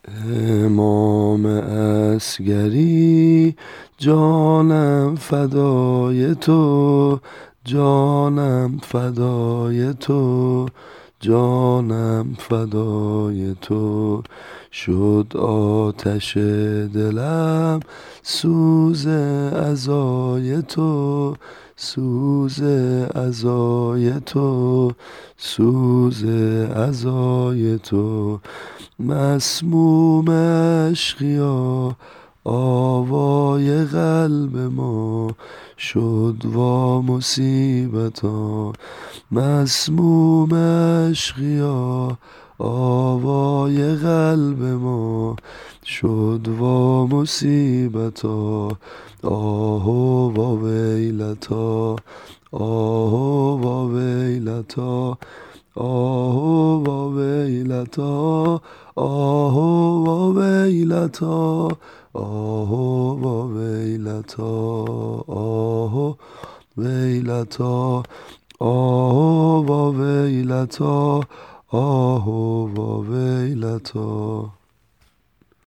امام عسگری جانم فدای تو، جانم فدای تو، جانم فدای تو. شد آتش دلم سوز عزای تو، سوز عزای تو، سوز عزای تو. مسموم عشقیا آوای قلب ما شد وا مصیبتا. مسموم عشقیا آوای قلب ما شد وا مصیبتا. آه و ویلتا، آه و ویلتا، آه و ویلتا، آه و ویلتا، آه و ویلتا، آه ویلتا، آه و ویلتا، آه و ویلتا.